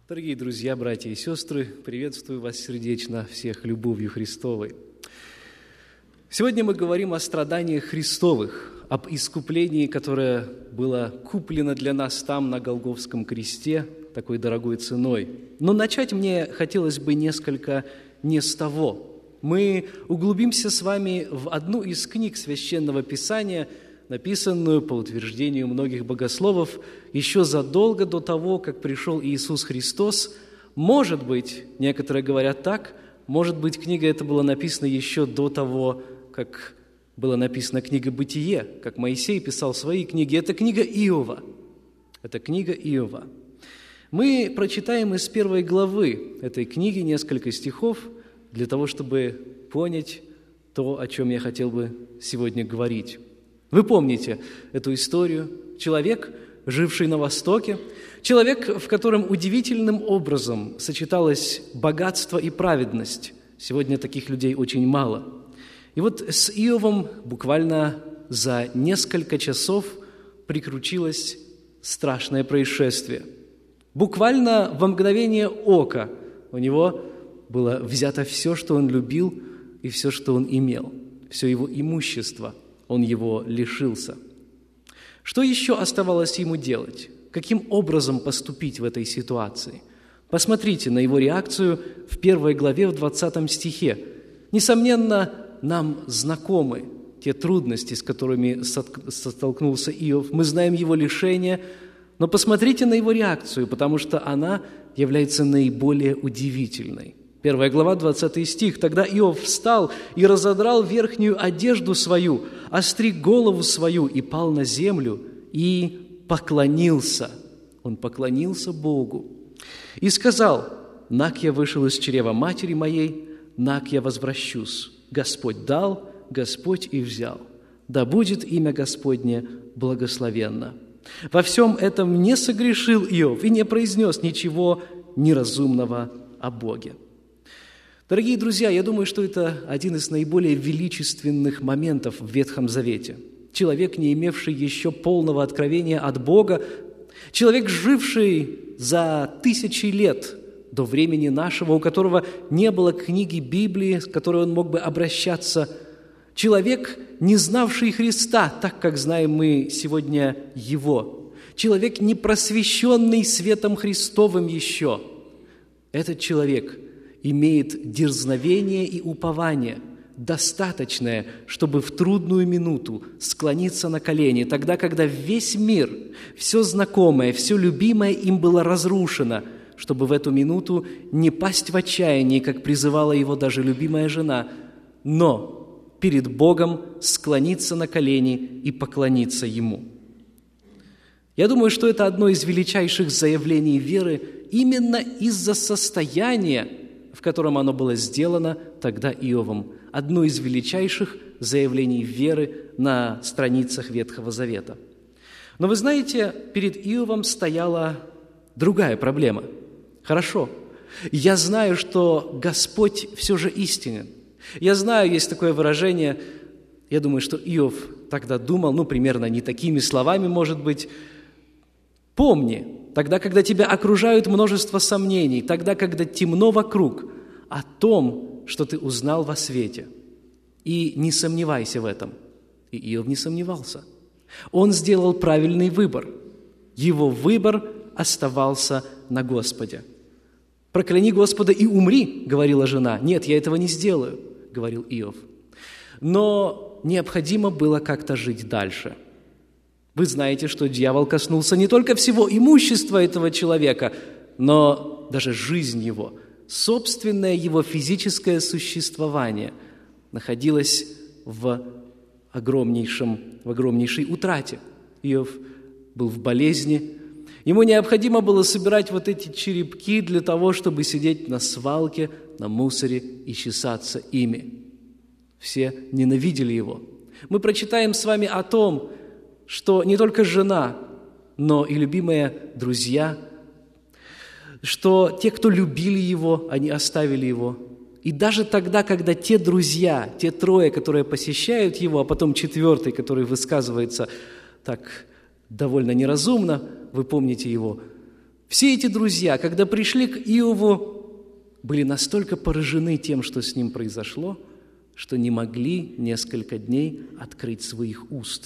Дорогие друзья, братья и сестры, приветствую вас сердечно всех любовью Христовой. Сегодня мы говорим о страданиях Христовых, об искуплении, которое было куплено для нас там, на Голгофском кресте, такой дорогой ценой. Но начать мне хотелось бы несколько не с того. Мы углубимся с вами в одну из книг Священного Писания, написанную по утверждению многих богословов еще задолго до того, как пришел Иисус Христос. Может быть, некоторые говорят так, может быть, книга эта была написана еще до того, как была написана книга «Бытие», как Моисей писал свои книги. Это книга Иова. Это книга Иова. Мы прочитаем из 1 главы этой книги несколько стихов для того, чтобы понять то, о чем я хотел бы сегодня говорить. Вы помните эту историю. Человек, живший на Востоке, человек, в котором удивительным образом сочеталось богатство и праведность. Сегодня таких людей очень мало. И вот с Иовом буквально за несколько часов приключилось страшное происшествие. Буквально во мгновение ока у него было взято все, что он любил, и все, что он имел, все его имущество. Он его лишился. Что еще оставалось ему делать? Каким образом поступить в этой ситуации? Посмотрите на его реакцию в 1 главе, в 20 стихе. Несомненно, нам знакомы те трудности, с которыми столкнулся Иов. Мы знаем его лишение, но посмотрите на его реакцию, потому что она является наиболее удивительной. 1 глава, 20 стих. «Тогда Иов встал и разодрал верхнюю одежду свою, остриг голову свою и пал на землю, и поклонился». Он поклонился Богу. «И сказал: нак я вышел из чрева матери моей, нак я возвращусь. Господь дал, Господь и взял. Да будет имя Господне благословенно». Во всем этом не согрешил Иов и не произнес ничего неразумного о Боге. Дорогие друзья, я думаю, что это один из наиболее величественных моментов в Ветхом Завете. Человек, не имевший еще полного откровения от Бога, человек, живший за 1000 лет до времени нашего, у которого не было книги Библии, с которой он мог бы обращаться, человек, не знавший Христа, так как знаем мы сегодня Его, человек, не просвещенный светом Христовым еще. Этот человек имеет дерзновение и упование, достаточное, чтобы в трудную минуту склониться на колени, тогда, когда весь мир, все знакомое, все любимое им было разрушено, чтобы в эту минуту не пасть в отчаянии, как призывала его даже любимая жена, но перед Богом склониться на колени и поклониться Ему. Я думаю, что это одно из величайших заявлений веры именно из-за состояния, в котором оно было сделано тогда Иовом. Одно из величайших заявлений веры на страницах Ветхого Завета. Но вы знаете, перед Иовом стояла другая проблема. Хорошо, я знаю, что Господь все же истинен. Я знаю, есть такое выражение, я думаю, что Иов тогда думал, примерно не такими словами, может быть: «Помни, тогда, когда тебя окружают множество сомнений, тогда, когда темно вокруг, о том, что ты узнал во свете. И не сомневайся в этом». И Иов не сомневался. Он сделал правильный выбор. Его выбор оставался на Господе. «Прокляни Господа и умри», — говорила жена. «Нет, я этого не сделаю», — говорил Иов. Но необходимо было как-то жить дальше. Вы знаете, что дьявол коснулся не только всего имущества этого человека, но даже жизнь его, собственное его физическое существование находилось в огромнейшей утрате. Иов был в болезни. Ему необходимо было собирать вот эти черепки для того, чтобы сидеть на свалке, на мусоре и чесаться ими. Все ненавидели его. Мы прочитаем с вами о том, что не только жена, но и любимые друзья, что те, кто любили его, они оставили его. И даже тогда, когда те друзья, те 3, которые посещают его, а потом 4, который высказывается так довольно неразумно, вы помните его, Все эти друзья, когда пришли к Иову, были настолько поражены тем, что с ним произошло, что не могли несколько дней открыть своих уст.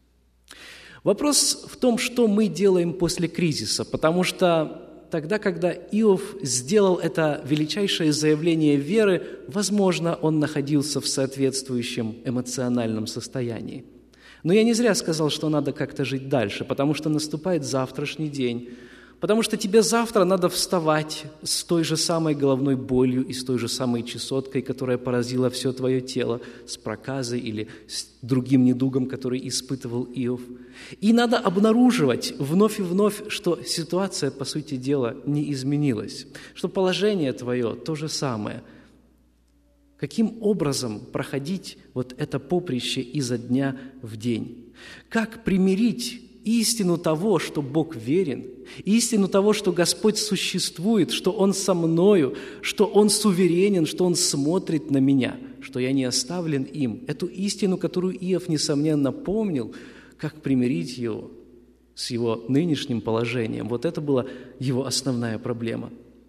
Вопрос в том, что мы делаем после кризиса, потому что тогда, когда Иов сделал это величайшее заявление веры, возможно, он находился в соответствующем эмоциональном состоянии. Но я не зря сказал, что надо как-то жить дальше, потому что наступает завтрашний день, потому что тебе завтра надо вставать с той же самой головной болью и с той же самой чесоткой, которая поразила все твое тело, с проказой или с другим недугом, который испытывал Иов. И надо обнаруживать вновь и вновь, что ситуация, по сути дела, не изменилась, что положение твое то же самое. Каким образом проходить вот это поприще изо дня в день? Как примирить истину того, что Бог верен, истину того, что Господь существует, что Он со мною, что Он суверенен, что Он смотрит на меня, что я не оставлен им. Эту истину, которую Иов, несомненно, помнил, как примирить его с его нынешним положением. Вот это была его основная проблема.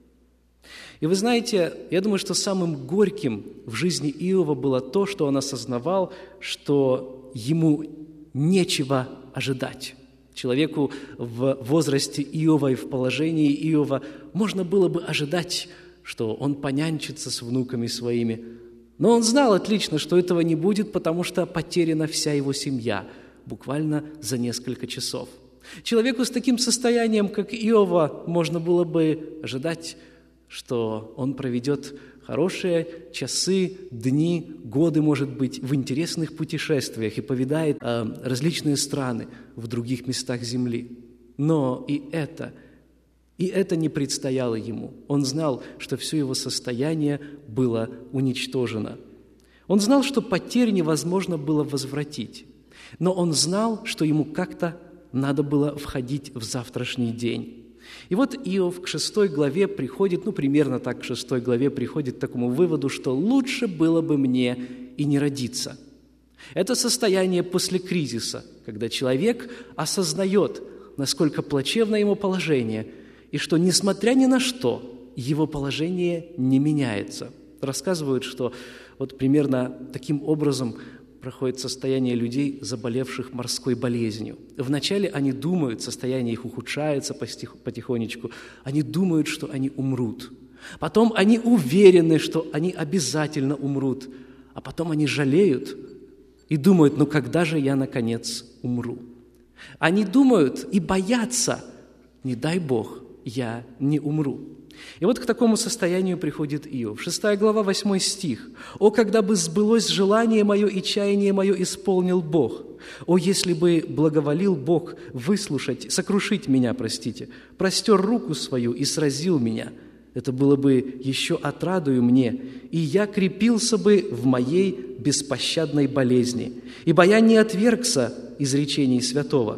И вы знаете, я думаю, что самым горьким в жизни Иова было то, что он осознавал, что ему нечего ожидать. Человеку в возрасте Иова и в положении Иова можно было бы ожидать, что он понянчится с внуками своими. Но он знал отлично, что этого не будет, потому что потеряна вся его семья, буквально за несколько часов. Человеку с таким состоянием, как Иова, можно было бы ожидать, что он проведет хорошие часы, дни, годы, может быть, в интересных путешествиях и повидает различные страны в других местах земли. Но и это не предстояло ему. Он знал, что все его состояние было уничтожено. Он знал, что потерь невозможно было возвратить. Но он знал, что ему как-то надо было входить в завтрашний день. И вот Иов к 6 главе приходит, примерно так к 6 главе приходит к такому выводу, что лучше было бы мне и не родиться. Это состояние после кризиса, когда человек осознает, насколько плачевно его положение, и что, несмотря ни на что, его положение не меняется. Рассказывают, что вот примерно таким образом проходит состояние людей, заболевших морской болезнью. Вначале они думают, состояние их ухудшается потихонечку, они думают, что они умрут. Потом они уверены, что они обязательно умрут. А потом они жалеют и думают, когда же я, наконец, умру? Они думают и боятся, не дай Бог, я не умру. И вот к такому состоянию приходит Иов. 6 глава, 8 стих. «О, когда бы сбылось желание мое и чаяние мое исполнил Бог! О, если бы благоволил Бог сокрушить меня, простер руку свою и сразил меня! Это было бы еще отрадою мне, и я крепился бы в моей беспощадной болезни, ибо я не отвергся изречений святого».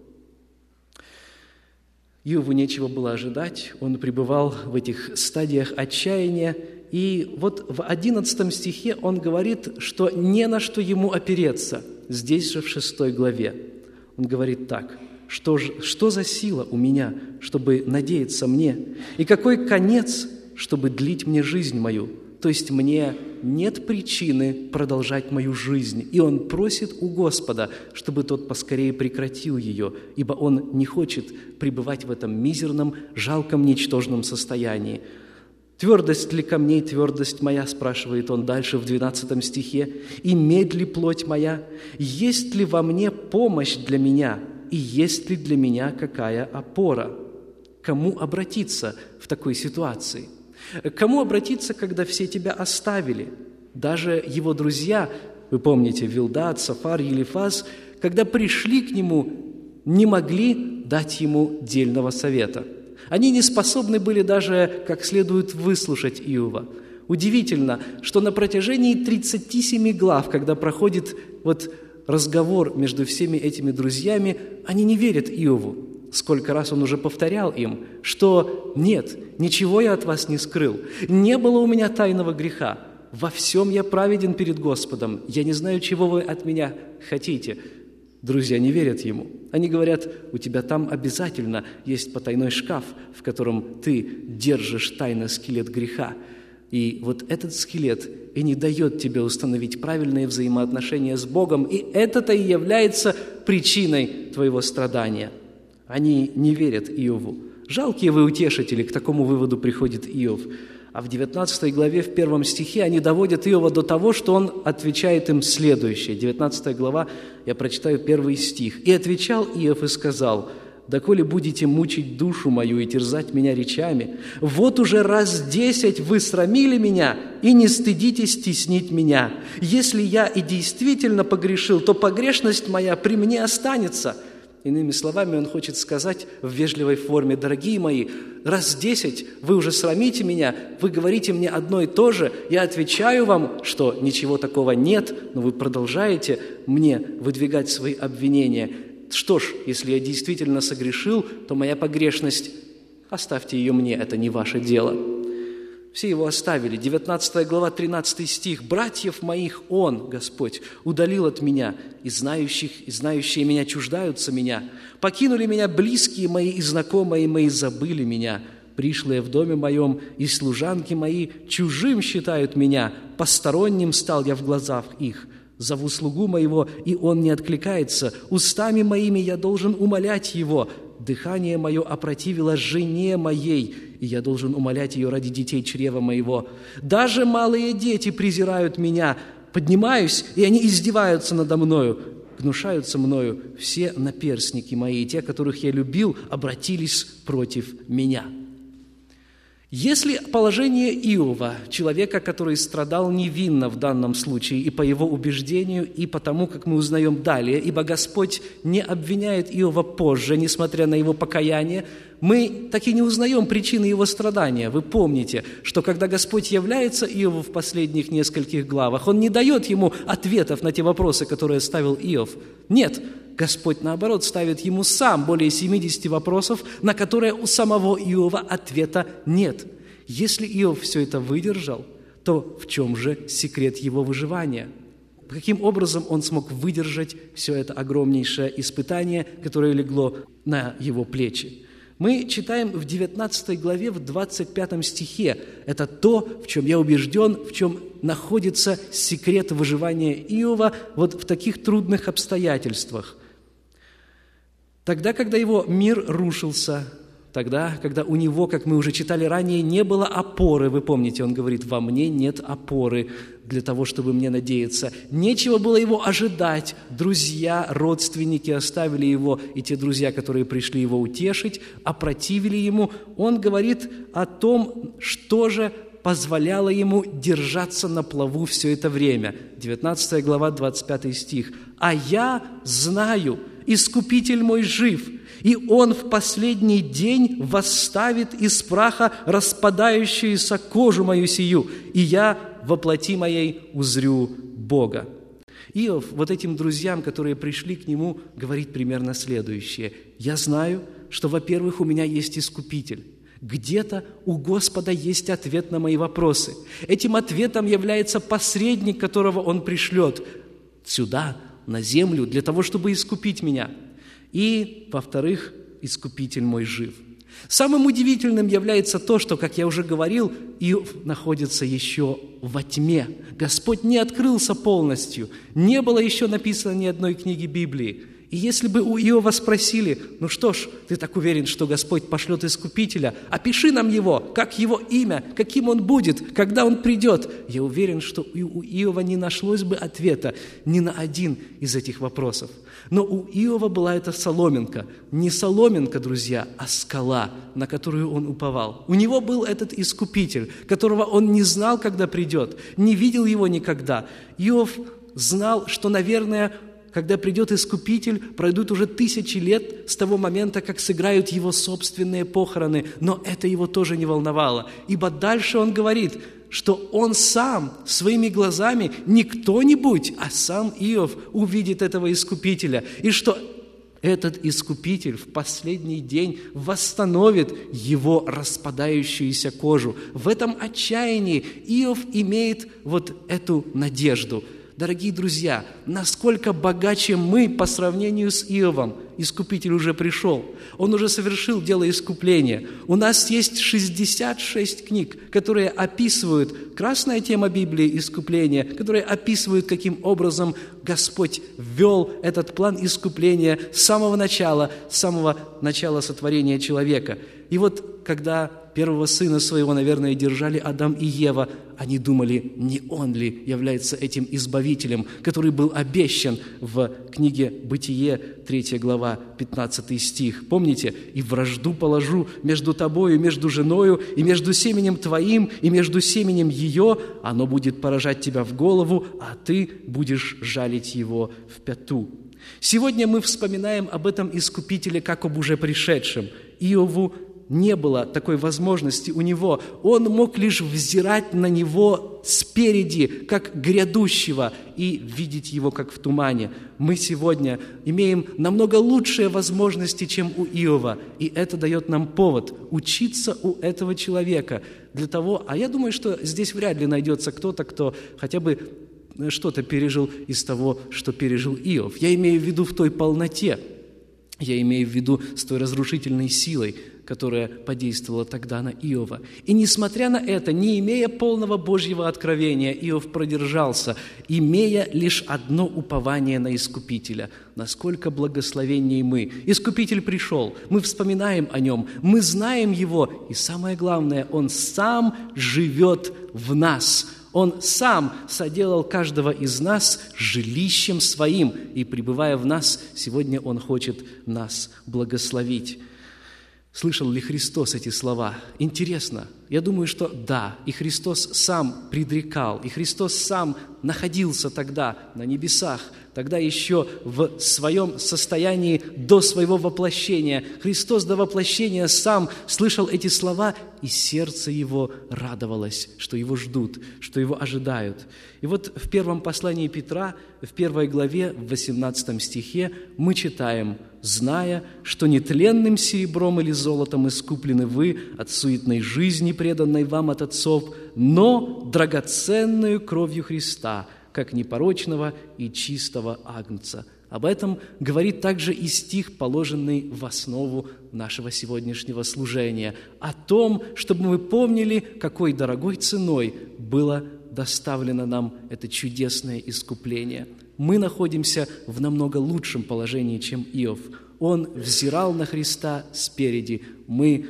Иову нечего было ожидать, он пребывал в этих стадиях отчаяния, и вот в 11 стихе он говорит, что не на что ему опереться, здесь же в 6 главе. Он говорит так: «Что за сила у меня, чтобы надеяться мне, и какой конец, чтобы длить мне жизнь мою? То есть мне нет причины продолжать мою жизнь». И он просит у Господа, чтобы тот поскорее прекратил ее, ибо он не хочет пребывать в этом мизерном, жалком, ничтожном состоянии. «Твердость ли камней, твердость моя?» – спрашивает он дальше в 12 стихе. «И медь ли плоть моя? Есть ли во мне помощь для меня? И есть ли для меня какая опора?» Кому обратиться в такой ситуации? К кому обратиться, когда все тебя оставили? Даже его друзья, вы помните, Вилдад, Сафар, Елифаз, когда пришли к нему, не могли дать ему дельного совета. Они не способны были даже как следует выслушать Иова. Удивительно, что на протяжении 37 глав, когда проходит разговор между всеми этими друзьями, они не верят Иову. Сколько раз он уже повторял им, что «нет, ничего я от вас не скрыл, не было у меня тайного греха, во всем я праведен перед Господом, я не знаю, чего вы от меня хотите». Друзья не верят ему. Они говорят: у тебя там обязательно есть потайной шкаф, в котором ты держишь тайно скелет греха. И вот этот скелет и не дает тебе установить правильные взаимоотношения с Богом, и это-то и является причиной твоего страдания. Они не верят Иову. Жалкие вы утешители, к такому выводу приходит Иов. А в 19 главе, в 1 стихе, они доводят Иова до того, что он отвечает им следующее. 19 глава, я прочитаю 1 стих. «И отвечал Иов и сказал: доколе будете мучить душу мою и терзать меня речами, вот уже раз 10 вы срамили меня и не стыдитесь теснить меня. Если я и действительно погрешил, то погрешность моя при мне останется». Иными словами, он хочет сказать в вежливой форме: дорогие мои, раз 10 вы уже срамите меня, вы говорите мне одно и то же, я отвечаю вам, что ничего такого нет, но вы продолжаете мне выдвигать свои обвинения. Что ж, если я действительно согрешил, то моя погрешность, оставьте ее мне, это не ваше дело. Все его оставили. 19 глава, 13 стих. «Братьев моих он, Господь, удалил от меня, и знающие меня чуждаются меня. Покинули меня близкие мои и знакомые мои, забыли меня. Пришлые в доме моем и служанки мои чужим считают меня, посторонним стал я в глазах их. Зову слугу моего, и он не откликается. Устами моими я должен умолять его. Дыхание мое опротивило жене моей, и я должен умолять ее ради детей чрева моего. Даже малые дети презирают меня. Поднимаюсь, и они издеваются надо мною. Гнушаются мною все наперстники мои, и те, которых я любил, обратились против меня». Если положение Иова, человека, который страдал невинно в данном случае, и по его убеждению, и потому, как мы узнаем далее, ибо Господь не обвиняет Иова позже, несмотря на его покаяние, мы так и не узнаем причины его страдания. Вы помните, что когда Господь является Иову в последних нескольких главах, Он не дает ему ответов на те вопросы, которые ставил Иов. Нет, Господь, наоборот, ставит ему сам более 70 вопросов, на которые у самого Иова ответа нет. Если Иов все это выдержал, то в чем же секрет его выживания? Каким образом он смог выдержать все это огромнейшее испытание, которое легло на его плечи? Мы читаем в 19 главе, в 25 стихе. Это то, в чем я убежден, в чем находится секрет выживания Иова вот в таких трудных обстоятельствах. Тогда, когда его мир рушился, тогда, когда у него, как мы уже читали ранее, не было опоры, вы помните, он говорит: «Во мне нет опоры для того, чтобы мне надеяться». Нечего было его ожидать. Друзья, родственники оставили его, и те друзья, которые пришли его утешить, опротивили ему. Он говорит о том, что же позволяло ему держаться на плаву все это время. 19 глава, 25 стих. «А я знаю, Искупитель мой жив, и Он в последний день восставит из праха распадающуюся кожу мою сию, и я во плоти моей узрю Бога». Иов вот этим друзьям, которые пришли к нему, говорит примерно следующее: «Я знаю, что, во-первых, у меня есть Искупитель. Где-то у Господа есть ответ на мои вопросы. Этим ответом является посредник, которого Он пришлет сюда, на землю, для того, чтобы искупить меня. И, во-вторых, Искупитель мой жив». Самым удивительным является то, что, как я уже говорил, Иов находится еще во тьме. Господь не открылся полностью. Не было еще написано ни одной книги Библии. И если бы у Иова спросили: «Ну что ж, ты так уверен, что Господь пошлет Искупителя? Опиши нам его, как его имя, каким он будет, когда он придет». Я уверен, что у Иова не нашлось бы ответа ни на один из этих вопросов. Но у Иова была эта соломинка. Не соломинка, друзья, а скала, на которую он уповал. У него был этот Искупитель, которого он не знал, когда придет, не видел его никогда. Иов знал, что, наверное, когда придет Искупитель, пройдут уже 1000 лет с того момента, как сыграют его собственные похороны, но это его тоже не волновало, ибо дальше он говорит, что он сам своими глазами, не кто-нибудь, а сам Иов увидит этого Искупителя, и что этот Искупитель в последний день восстановит его распадающуюся кожу. В этом отчаянии Иов имеет вот эту надежду. Дорогие друзья, насколько богаче мы по сравнению с Иовом. Искупитель уже пришел. Он уже совершил дело искупления. У нас есть 66 книг, которые описывают, красная тема Библии, искупления, которые описывают, каким образом Господь ввел этот план искупления с самого начала сотворения человека. И вот, когда первого сына своего, наверное, держали Адам и Ева, они думали, не он ли является этим избавителем, который был обещан в книге «Бытие», 3 глава, 15 стих. Помните? «И вражду положу между тобою, между женою, и между семенем твоим, и между семенем ее, оно будет поражать тебя в голову, а ты будешь жалить его в пяту». Сегодня мы вспоминаем об этом Искупителе как об уже пришедшем. Иову не было такой возможности у него. Он мог лишь взирать на него спереди, как грядущего, и видеть его, как в тумане. Мы сегодня имеем намного лучшие возможности, чем у Иова, и это дает нам повод учиться у этого человека для того, а я думаю, что здесь вряд ли найдется кто-то, кто хотя бы что-то пережил из того, что пережил Иов. Я имею в виду в той полноте, я имею в виду с той разрушительной силой, которая подействовала тогда на Иова. И несмотря на это, не имея полного Божьего откровения, Иов продержался, имея лишь одно упование на Искупителя. Насколько благословенней мы! Искупитель пришел, мы вспоминаем о нем, мы знаем его, и самое главное, он сам живет в нас. Он сам соделал каждого из нас жилищем своим, и, пребывая в нас, сегодня Он хочет нас благословить. Слышал ли Христос эти слова? Интересно. Я думаю, что да. И Христос сам предрекал, и Христос сам находился тогда на небесах, тогда еще в своем состоянии до своего воплощения. Христос до воплощения сам слышал эти слова, и сердце его радовалось, что его ждут, что его ожидают. И вот в первом послании Петра, в 1 главе, в 18 стихе мы читаем: «Зная, что нетленным серебром или золотом искуплены вы от суетной жизни, преданной вам от отцов, но драгоценную кровью Христа, как непорочного и чистого агнца». Об этом говорит также и стих, положенный в основу нашего сегодняшнего служения, о том, чтобы мы помнили, какой дорогой ценой было доставлено нам это чудесное искупление. Мы находимся в намного лучшем положении, чем Иов. Он взирал на Христа спереди. Мы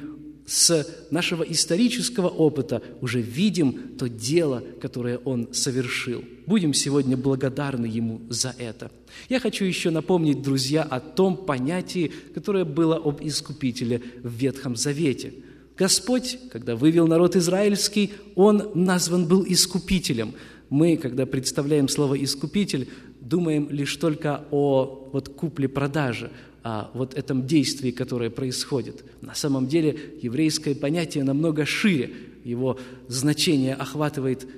с нашего исторического опыта уже видим то дело, которое Он совершил. Будем сегодня благодарны Ему за это. Я хочу еще напомнить, друзья, о том понятии, которое было об Искупителе в Ветхом Завете. Господь, когда вывел народ израильский, Он назван был Искупителем. Мы, когда представляем слово «искупитель», думаем лишь только о купле-продаже, о этом действии, которое происходит. На самом деле еврейское понятие намного шире. Его значение охватывает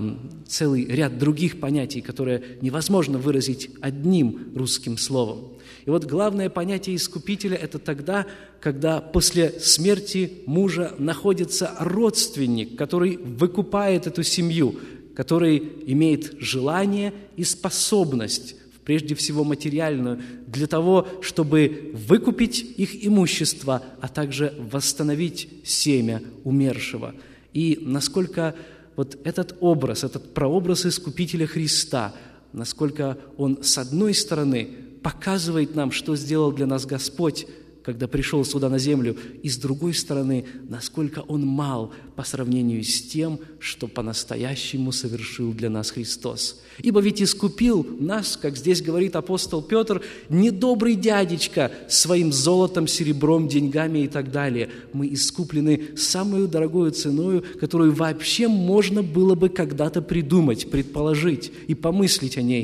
целый ряд других понятий, которые невозможно выразить одним русским словом. И вот главное понятие искупителя – это тогда, когда после смерти мужа находится родственник, который выкупает эту семью, который имеет желание и способность, прежде всего материальную, для того, чтобы выкупить их имущество, а также восстановить семя умершего. И насколько этот образ, этот прообраз Искупителя Христа, насколько он, с одной стороны, показывает нам, что сделал для нас Господь, когда пришел сюда на землю, и с другой стороны, насколько Он мал по сравнению с тем, что по-настоящему совершил для нас Христос. Ибо ведь искупил нас, как здесь говорит апостол Петр, не добрый дядечка своим золотом, серебром, деньгами и так далее. Мы искуплены самую дорогою ценою, которую вообще можно было бы когда-то придумать, предположить и помыслить о ней.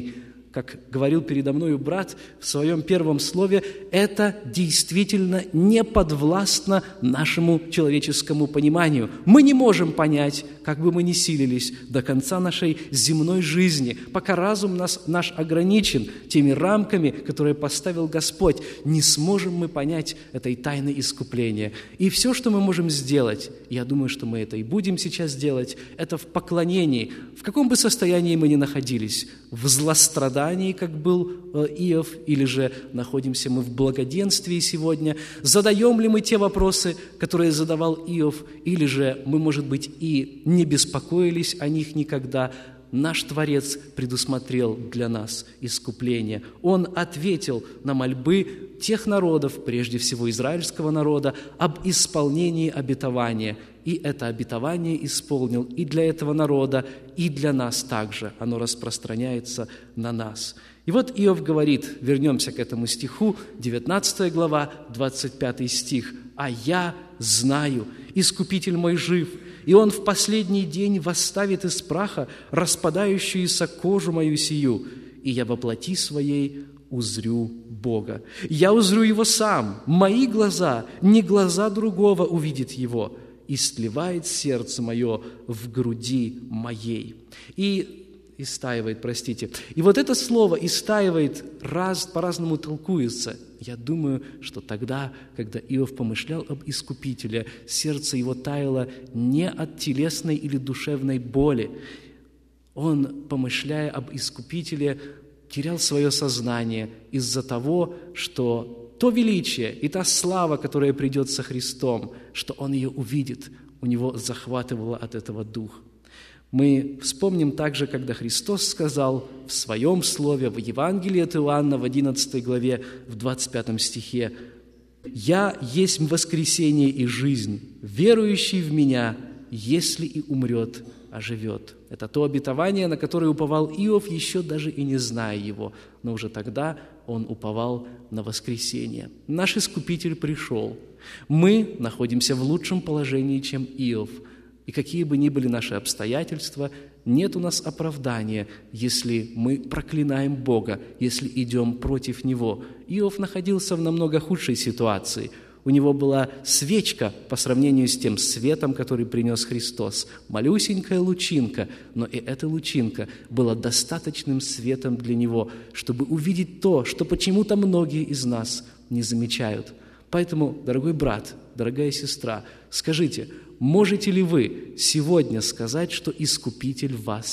как говорил передо мною брат в своем первом слове, это действительно не подвластно нашему человеческому пониманию. Мы не можем понять, как бы мы ни силились, до конца нашей земной жизни, пока разум наш ограничен теми рамками, которые поставил Господь, не сможем мы понять этой тайны искупления. И все, что мы можем сделать, я думаю, что мы это и будем сейчас делать, это в поклонении, в каком бы состоянии мы ни находились, в злострадании, как был Иов, или же находимся мы в благоденствии сегодня, задаем ли мы те вопросы, которые задавал Иов, или же мы, может быть, и не беспокоились о них никогда. Наш Творец предусмотрел для нас искупление. Он ответил на мольбы тех народов, прежде всего израильского народа, об исполнении обетования. И это обетование исполнил и для этого народа, и для нас также. Оно распространяется на нас. И вот Иов говорит, вернемся к этому стиху, 19 глава, 25 стих. «А я знаю, Искупитель мой жив, и Он в последний день восставит из праха распадающуюся кожу мою сию, и я во плоти своей узрю Бога. Я узрю Его сам, мои глаза, не глаза другого увидит Его, и сливает сердце мое в груди моей». Истаивает, простите. И вот это слово «истаивает» по-разному толкуется. Я думаю, что тогда, когда Иов помышлял об Искупителе, сердце его таяло не от телесной или душевной боли. Он, помышляя об Искупителе, терял свое сознание из-за того, что то величие и та слава, которая придет со Христом, что он ее увидит, у него захватывало от этого дух. Мы вспомним также, когда Христос сказал в Своем Слове, в Евангелии от Иоанна, в 11 главе, в 25 стихе, «Я есть воскресение и жизнь, верующий в Меня, если и умрет, оживет». Это то обетование, на которое уповал Иов, еще даже и не зная его, но уже тогда он уповал на воскресение. Наш Искупитель пришел. Мы находимся в лучшем положении, чем Иов. И какие бы ни были наши обстоятельства, нет у нас оправдания, если мы проклинаем Бога, если идем против Него. Иов находился в намного худшей ситуации. У него была свечка по сравнению с тем светом, который принес Христос. Малюсенькая лучинка, но и эта лучинка была достаточным светом для него, чтобы увидеть то, что почему-то многие из нас не замечают. Поэтому, дорогой брат, дорогая сестра, скажите, можете ли вы сегодня сказать, что Искупитель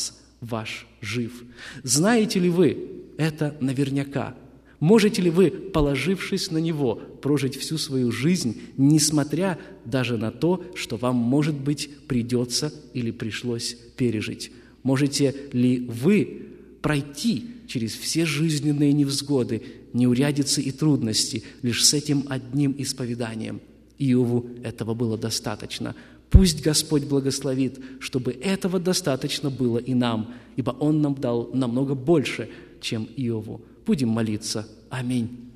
ваш жив? Знаете ли вы это наверняка? Можете ли вы, положившись на Него, прожить всю свою жизнь, несмотря даже на то, что вам, может быть, придется или пришлось пережить? Можете ли вы пройти через все жизненные невзгоды, неурядицы и трудности лишь с этим одним исповеданием? Иову этого было достаточно. Пусть Господь благословит, чтобы этого достаточно было и нам, ибо Он нам дал намного больше, чем Иову. Будем молиться. Аминь.